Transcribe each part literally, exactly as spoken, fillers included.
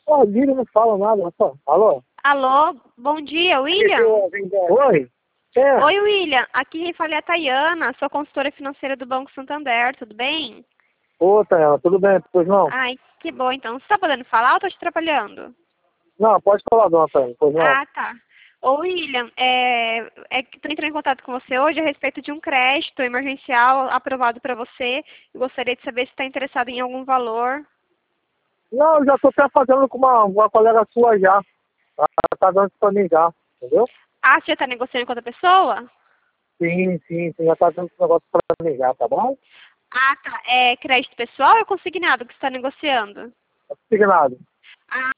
Pô, Lírio não fala nada, só. Alô? Alô, bom dia, William? Oi? É. Oi, William. Aqui quem fala é a Tayana, sou consultora financeira do Banco Santander, tudo bem? Ô, Tayana, tudo bem? Pois não? Ai, que bom, então. Você tá podendo falar ou tô te atrapalhando? Não, pode falar, dona Tayana, pois não? Ah, tá. Ô, William, é, é que estou entrando em contato com você hoje a respeito de um crédito emergencial aprovado para você. Eu gostaria de saber se está interessado em algum valor. Não, eu já tô até fazendo com uma, uma colega sua já. Ela tá dando pra mim já, entendeu? Ah, você já está negociando com outra pessoa? Sim, sim, sim, já tá dando esse negócio pra mim já, tá bom? Ah, tá. É crédito pessoal ou é consignado que você está negociando? Signado, Ah,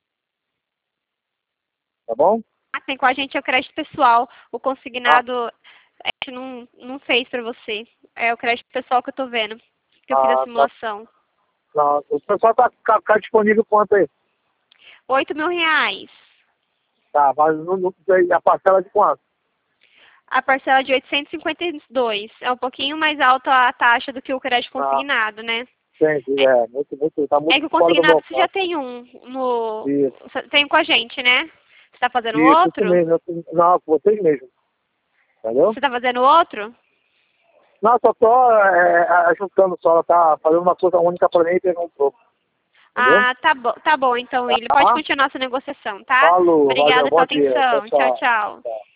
tá bom? tem com a gente é o crédito pessoal. O Ah, consignado a gente não, não fez para você. É o crédito pessoal que eu estou vendo, que eu fiz a ah, tá. simulação. Não, o pessoal tá, tá, tá disponível quanto aí? Oito mil reais. Tá, mas não, não, a parcela de quanto? A parcela de oitocentos e cinquenta e dois. É um pouquinho mais alta a taxa do que o crédito Ah, consignado, né? entendi, É, é, muito, muito, tá é muito que o fora do meu consignado você já alcance. tem um no. Isso, Você tem com a gente, né? Você está fazendo isso, isso outro? mesmo, eu- não, com vocês mesmo, entendeu? Você está fazendo outro? Não, só tô é, juntando só, ela tá fazendo uma coisa única pra mim e pegar um pouco, entendeu? Ah, tá bom, tá bom então, William. Pode Tá? continuar essa negociação, tá? Falou, valeu, Obrigada pela bom dia, tchau, atenção. Tchau, tchau. tchau. Tchau.